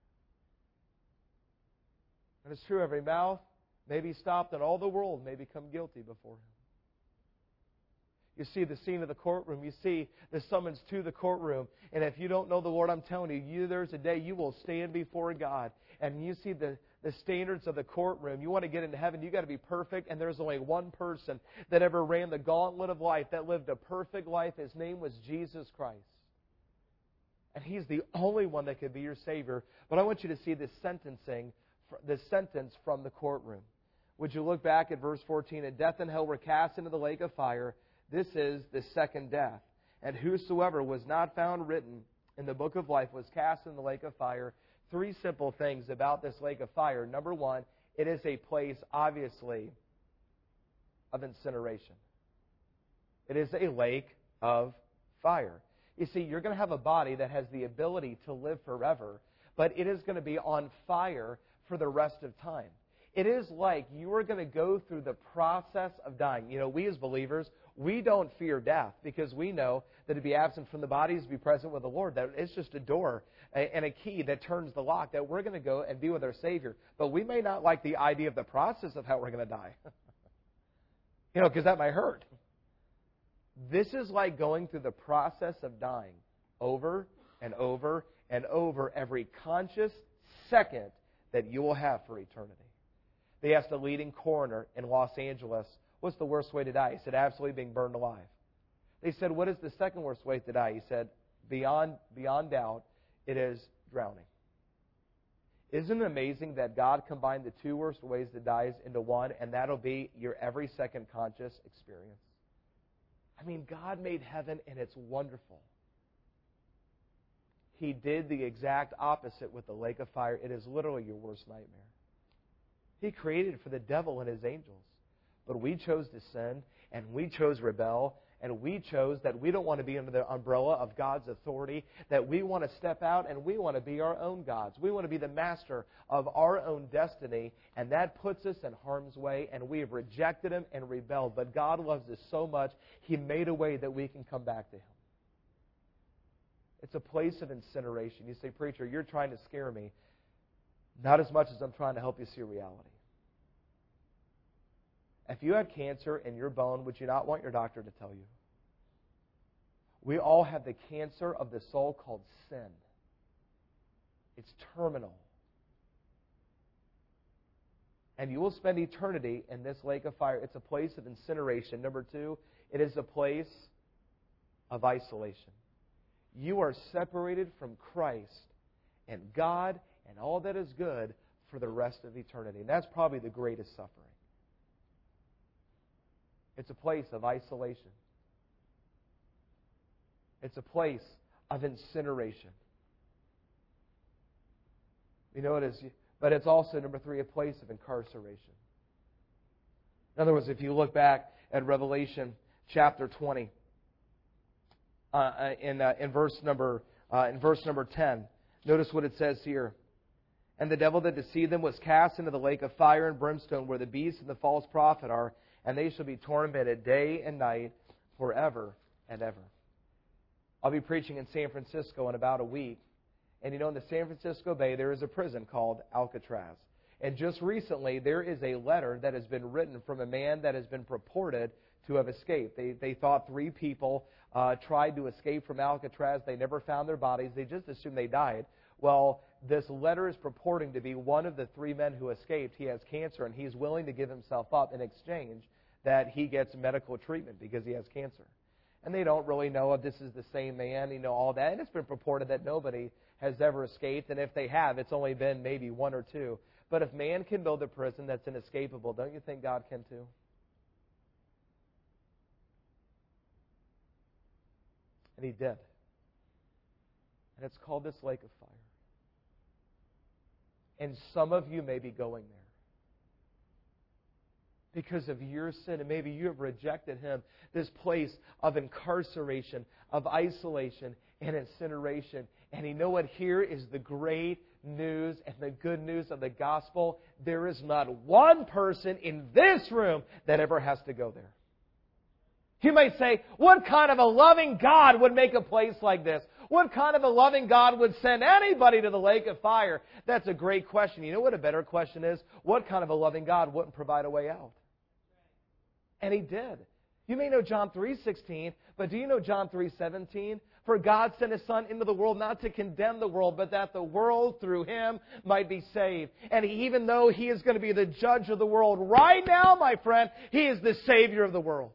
And it's true, every mouth may be stopped and all the world may become guilty before Him. You see the scene of the courtroom. You see the summons to the courtroom. And if you don't know the Lord, I'm telling you, there's a day you will stand before God. And you see the standards of the courtroom. You want to get into heaven, you've got to be perfect. And there's only one person that ever ran the gauntlet of life, that lived a perfect life. His name was Jesus Christ. And He's the only one that could be your Savior. But I want you to see this sentence from the courtroom. Would you look back at verse 14? And death and hell were cast into the lake of fire. This is the second death. And whosoever was not found written in the book of life was cast in the lake of fire. Three simple things about this lake of fire. Number one, it is a place, obviously, of incineration. It is a lake of fire. You see, you're going to have a body that has the ability to live forever, but it is going to be on fire for the rest of time. It is like you are going to go through the process of dying. You know, we as believers, we don't fear death because we know that to be absent from the body is to be present with the Lord. That it's just a door and a key that turns the lock, that we're going to go and be with our Savior. But we may not like the idea of the process of how we're going to die. Because that might hurt. This is like going through the process of dying over and over and over every conscious second that you will have for eternity. They asked a leading coroner in Los Angeles, what's the worst way to die? He said, absolutely being burned alive. They said, what is the second worst way to die? He said, beyond doubt, it is drowning. Isn't it amazing that God combined the two worst ways to die into one, and that'll be your every second conscious experience? I mean, God made heaven, and it's wonderful. He did the exact opposite with the lake of fire. It is literally your worst nightmare. He created it for the devil and his angels. But we chose to sin, and we chose rebel, and we chose that we don't want to be under the umbrella of God's authority, that we want to step out and we want to be our own gods. We want to be the master of our own destiny, and that puts us in harm's way, and we have rejected Him and rebelled. But God loves us so much, He made a way that we can come back to Him. It's a place of incineration. You say, preacher, you're trying to scare me. Not as much as I'm trying to help you see reality. If you had cancer in your bone, would you not want your doctor to tell you? We all have the cancer of the soul called sin. It's terminal. And you will spend eternity in this lake of fire. It's a place of incineration. Number 2, it is a place of isolation. You are separated from Christ and God and all that is good for the rest of eternity. And that's probably the greatest suffering. It's a place of isolation. It's a place of incineration. You know it is, but it's also, number 3, a place of incarceration. In other words, if you look back at Revelation chapter 20, in verse number 10, notice what it says here. And the devil that deceived them was cast into the lake of fire and brimstone, where the beast and the false prophet are, and they shall be tormented day and night forever and ever. I'll be preaching in San Francisco in about a week. And you know, in the San Francisco Bay, there is a prison called Alcatraz. And just recently, there is a letter that has been written from a man that has been purported to have escaped. They thought 3 people tried to escape from Alcatraz. They never found their bodies. They just assumed they died. Well, this letter is purporting to be one of the 3 men who escaped. He has cancer, and he's willing to give himself up in exchange that he gets medical treatment because he has cancer. And they don't really know if this is the same man, all that. And it's been purported that nobody has ever escaped, and if they have, it's only been maybe 1 or 2. But if man can build a prison that's inescapable, don't you think God can too? And He did. And it's called this lake of fire. And some of you may be going there because of your sin, and maybe you have rejected Him. This place of incarceration, of isolation, and incineration. And you know what? Here is the great news and the good news of the gospel. There is not one person in this room that ever has to go there. You might say, what kind of a loving God would make a place like this? What kind of a loving God would send anybody to the lake of fire? That's a great question. You know what a better question is? What kind of a loving God wouldn't provide a way out? And He did. You may know John 3:16, but do you know John 3:17? For God sent His Son into the world not to condemn the world, but that the world through Him might be saved. And even though He is going to be the judge of the world, right now, my friend, He is the Savior of the world.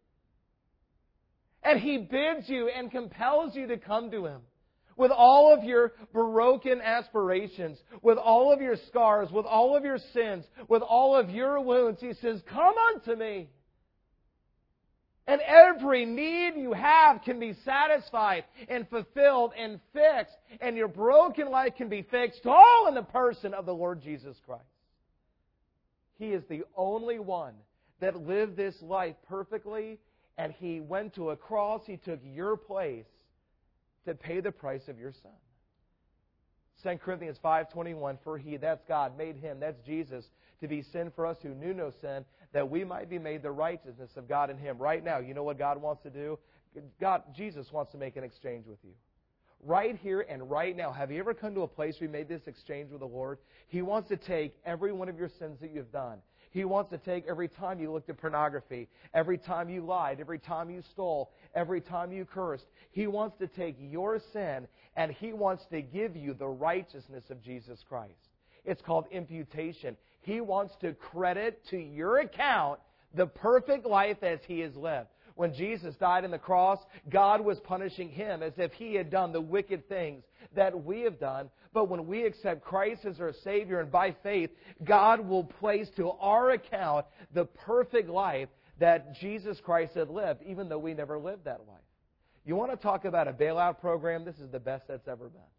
And He bids you and compels you to come to Him with all of your broken aspirations, with all of your scars, with all of your sins, with all of your wounds. He says, come unto me. And every need you have can be satisfied and fulfilled and fixed. And your broken life can be fixed all in the person of the Lord Jesus Christ. He is the only one that lived this life perfectly. And He went to a cross. He took your place to pay the price of your sin. 2 Corinthians 5:21, for He, that's God, made Him, that's Jesus, to be sin for us who knew no sin, that we might be made the righteousness of God in Him. Right now, you know what God wants to do? Jesus wants to make an exchange with you. Right here and right now. Have you ever come to a place where you made this exchange with the Lord? He wants to take every one of your sins that you've done. He wants to take every time you looked at pornography, every time you lied, every time you stole, every time you cursed. He wants to take your sin and He wants to give you the righteousness of Jesus Christ. It's called imputation. He wants to credit to your account the perfect life as He has lived. When Jesus died on the cross, God was punishing Him as if He had done the wicked things that we have done. But when we accept Christ as our Savior and by faith, God will place to our account the perfect life that Jesus Christ had lived, even though we never lived that life. You want to talk about a bailout program? This is the best that's ever been.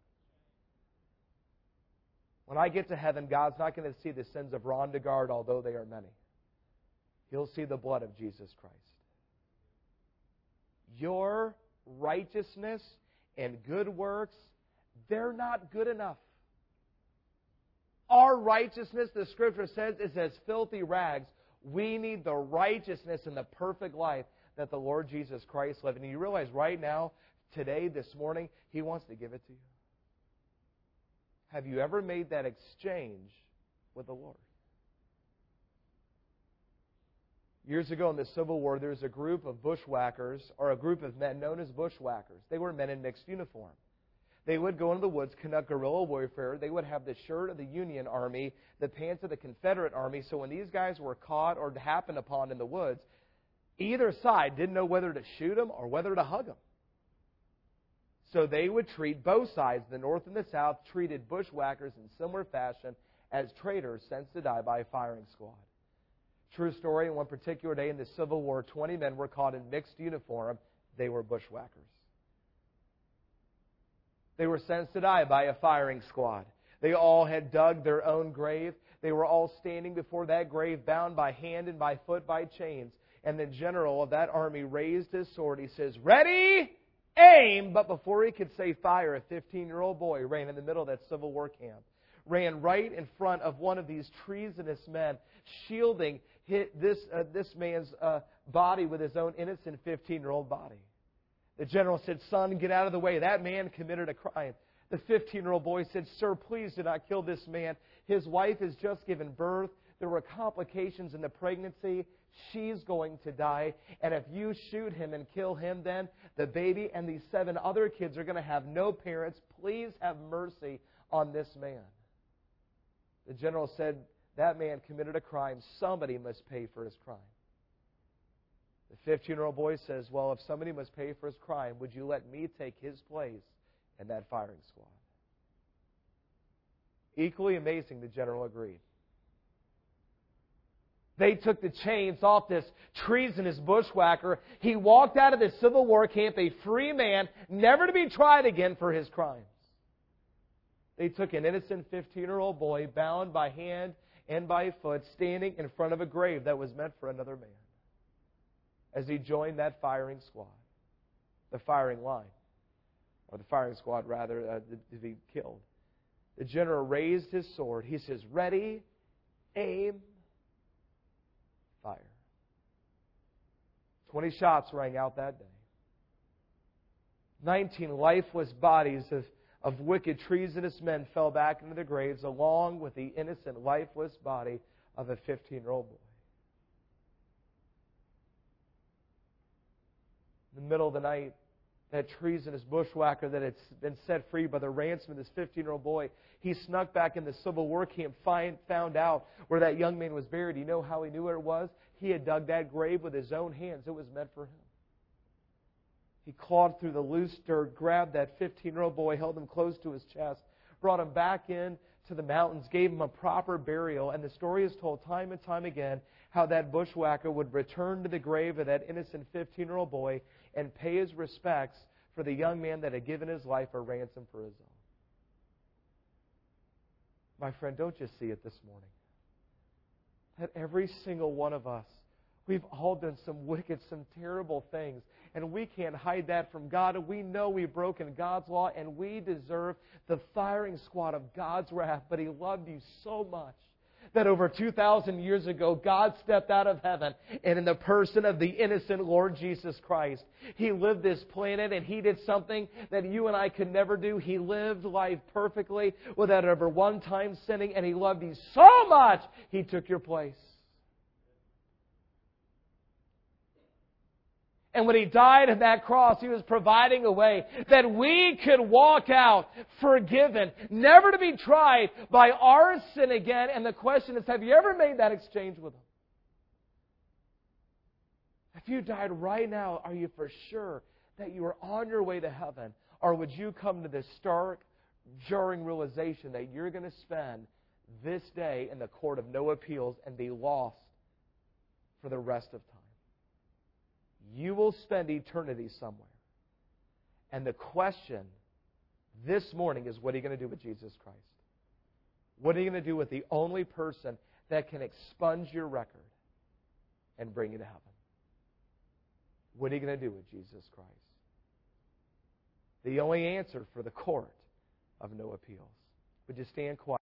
When I get to heaven, God's not going to see the sins of Ron DeGard, although they are many. He'll see the blood of Jesus Christ. Your righteousness and good works, they're not good enough. Our righteousness, the Scripture says, is as filthy rags. We need the righteousness and the perfect life that the Lord Jesus Christ lived. And you realize right now, today, this morning, He wants to give it to you. Have you ever made that exchange with the Lord? Years ago in the Civil War, there was a group of bushwhackers, or a group of men known as bushwhackers. They were men in mixed uniform. They would go into the woods, conduct guerrilla warfare. They would have the shirt of the Union Army, the pants of the Confederate Army. So when these guys were caught or happened upon in the woods, either side didn't know whether to shoot them or whether to hug them. So they would treat both sides, the North and the South, treated bushwhackers in similar fashion as traitors sent to die by a firing squad. True story, in one particular day in the Civil War, 20 men were caught in mixed uniform. They were bushwhackers. They were sentenced to die by a firing squad. They all had dug their own grave. They were all standing before that grave, bound by hand and by foot by chains. And the general of that army raised his sword. He says, "Ready, aim!" But before he could say fire, a 15-year-old boy ran in the middle of that Civil War camp, ran right in front of one of these treasonous men, shielding this man's body with his own innocent 15-year-old body. The general said, "Son, get out of the way. That man committed a crime." The 15-year-old boy said, "Sir, please do not kill this man. His wife has just given birth. There were complications in the pregnancy. She's going to die. And if you shoot him and kill him, then the baby and these 7 other kids are going to have no parents. Please have mercy on this man." The general said, "That man committed a crime. Somebody must pay for his crime." The 15-year-old boy says, "Well, if somebody must pay for his crime, would you let me take his place in that firing squad?" Equally amazing, the general agreed. They took the chains off this treasonous bushwhacker. He walked out of the Civil War camp a free man, never to be tried again for his crimes. They took an innocent 15-year-old boy, bound by hand and by foot, standing in front of a grave that was meant for another man, as he joined that firing squad, the firing line, or the firing squad, rather, to be killed. The general raised his sword. He says, "Ready, aim, fire." 20 shots rang out that day. 19 lifeless bodies of wicked, treasonous men fell back into their graves, along with the innocent, lifeless body of a 15-year-old boy. In the middle of the night, that treasonous bushwhacker that had been set free by the ransom of this 15-year-old boy, he snuck back in the Civil War camp, found out where that young man was buried. You know how he knew where it was? He had dug that grave with his own hands. It was meant for him. He clawed through the loose dirt, grabbed that 15-year-old boy, held him close to his chest, brought him back in to the mountains, gave him a proper burial. And the story is told time and time again how that bushwhacker would return to the grave of that innocent 15-year-old boy and pay his respects for the young man that had given his life a ransom for his own. My friend, don't just see it this morning. That every single one of us, we've all done some wicked, some terrible things, and we can't hide that from God. And we know we've broken God's law, and we deserve the firing squad of God's wrath. But He loved you so much that over 2,000 years ago, God stepped out of heaven, and in the person of the innocent Lord Jesus Christ, He lived this planet, and He did something that you and I could never do. He lived life perfectly without ever one time sinning, and He loved you so much, He took your place. And when He died on that cross, He was providing a way that we could walk out forgiven, never to be tried by our sin again. And the question is, have you ever made that exchange with Him? If you died right now, are you for sure that you are on your way to heaven? Or would you come to this stark, jarring realization that you're going to spend this day in the court of no appeals and be lost for the rest of time? You will spend eternity somewhere. And the question this morning is, what are you going to do with Jesus Christ? What are you going to do with the only person that can expunge your record and bring you to heaven? What are you going to do with Jesus Christ? The only answer for the court of no appeals. Would you stand quiet?